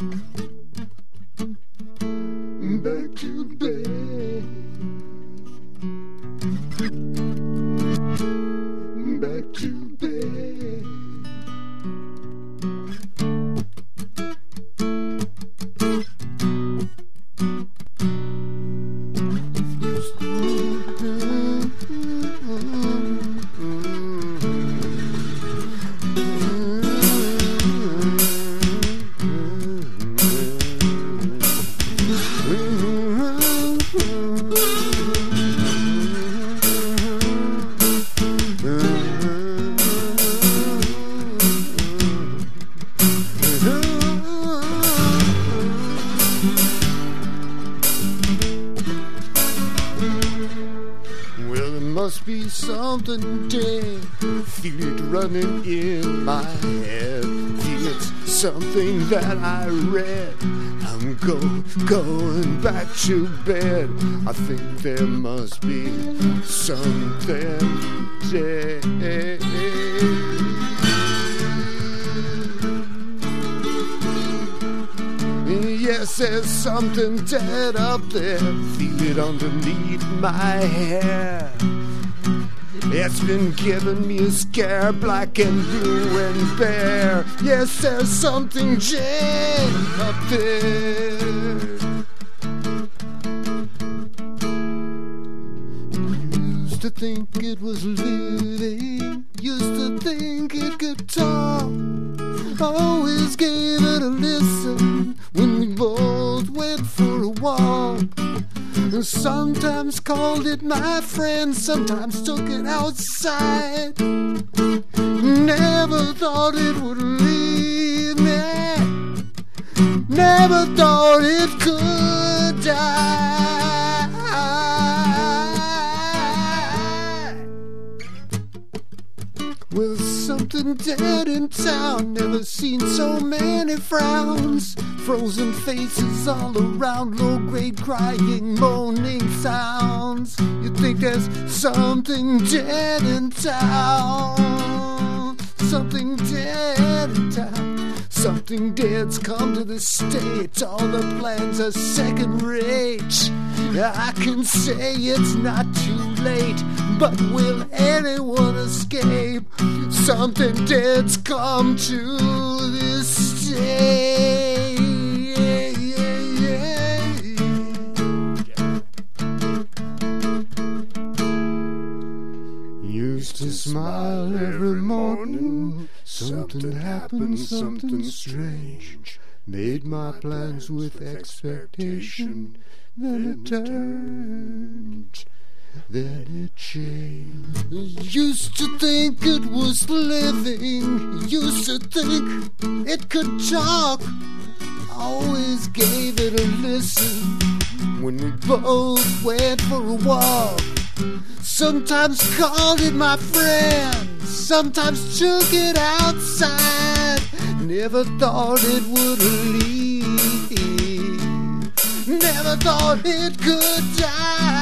back to bed, back to bed. Must be something dead. Feel it running in my head. It's something that I read. I'm going back to bed. I think there must be something dead. Yes, there's something dead up there. Feel it underneath my hair. It's been giving me a scare, black and blue and bare. Yes, there's something dead up there. Used to think it was living, used to think it could talk. Always gave it a listen when we both went for a walk. Sometimes called it my friend, sometimes took it outside. Never thought it would leave me, never thought it could die. Well, something dead in town, never seen so many frowns. Frozen faces all around, low-grade crying, moaning sounds. You think there's something dead in town, something dead in town. Something dead's come to the state, all the plans are second rate. I can say it's not too late, but will anyone escape? Something dead's come to this state. Used to smile every morning. Something happened, something strange. Made my plans with expectation. Then it turned, then it changed. Used to think it was living, used to think it could talk. Always gave it a listen when we both went for a walk. Sometimes called it my friend, sometimes took it outside. Never thought it would leave, never thought it could die.